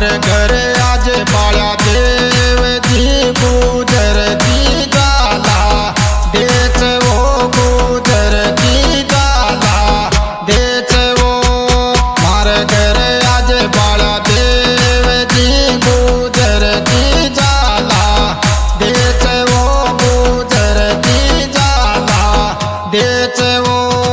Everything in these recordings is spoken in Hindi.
मारे घर आज बाला देव जी गुजर की जाला देच वो गुजर की जाला देच वो मारे घर आज बाला देव जी गुजर की जाला देच वो गुजर की जाला देच वो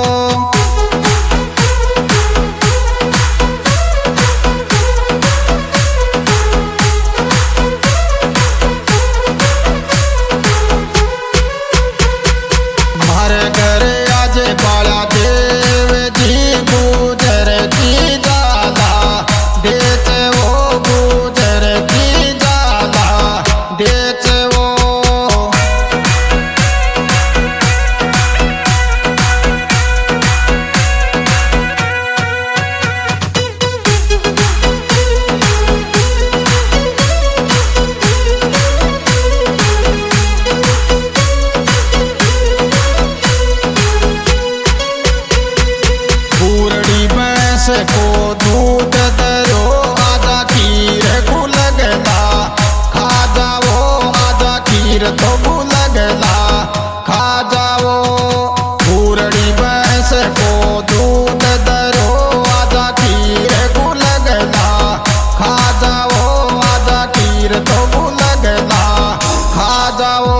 को दूध दरो आधा खीर गुलगला खा जाओ आधा खीर तो गुलगला खा जाओ पूरड़ी भैंस को दूध दरो आधा खीर गुलगला खा जाओ आधा खीर तो गुलगला खा जाओ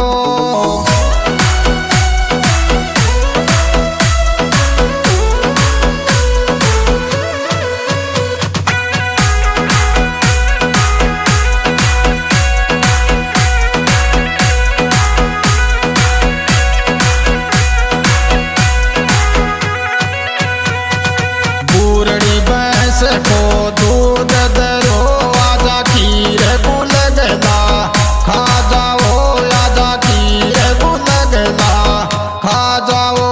को दूध दरो आधा खीर गुलगला खा जाओ आधा खीर गुलगला खा जाओ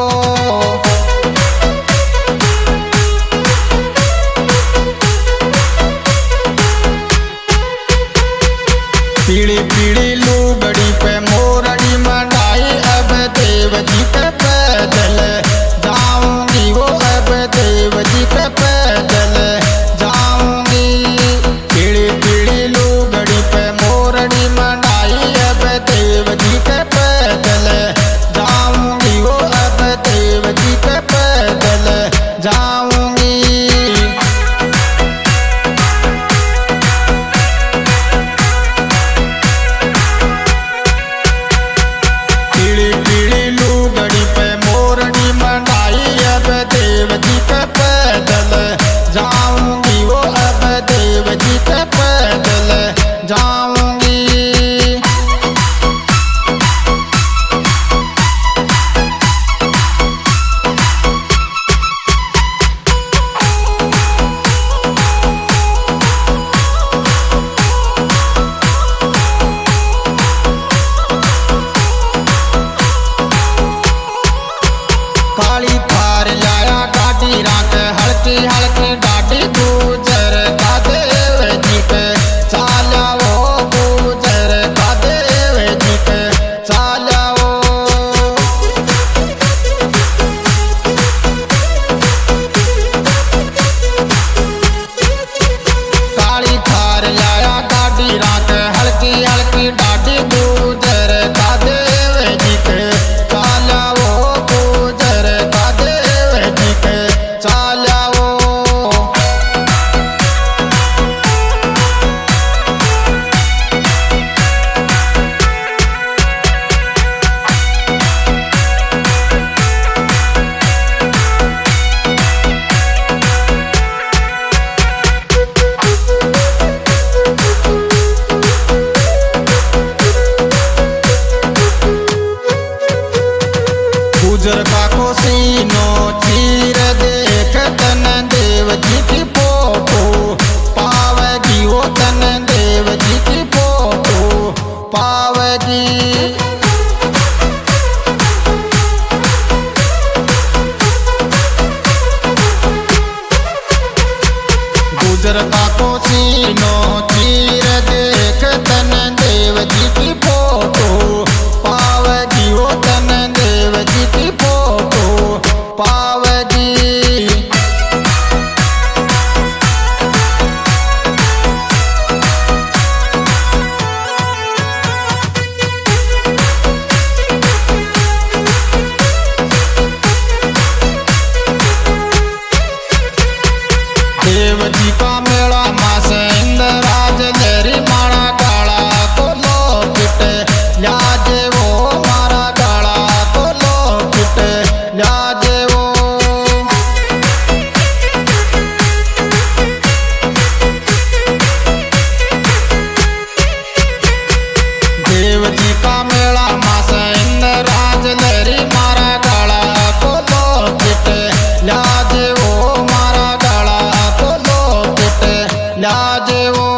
पीड़ी पीड़ी लुगड़ी पे मोरड़ी मंडाई अब देव जी पे पैदल जाऊंगी वो अब देव जी पे पैदल जाऊंगी वो अब देव जी पे पैदल जाऊंगी काली थार लाया गाड़ी रात हल्की हल्की डाटी गुजर का देव जी पे चाला वो गुजर का देव जी पे चाला वो काली थार लाया गाड़ी रात हल्की हल्की डाटी गुजर का देव जी पे चाला वो गुजर का देव जी पे चाला गुजर का कोसीनो चीर देख तन देव जी की फोटो पावेगी वो तन देव जी की फोटो पावेगी गुजर का कोसीनो चीर देख तन देव जी की फोटो पावेगी वो तन देव जी की फोटो पावेगी ल्या जेवो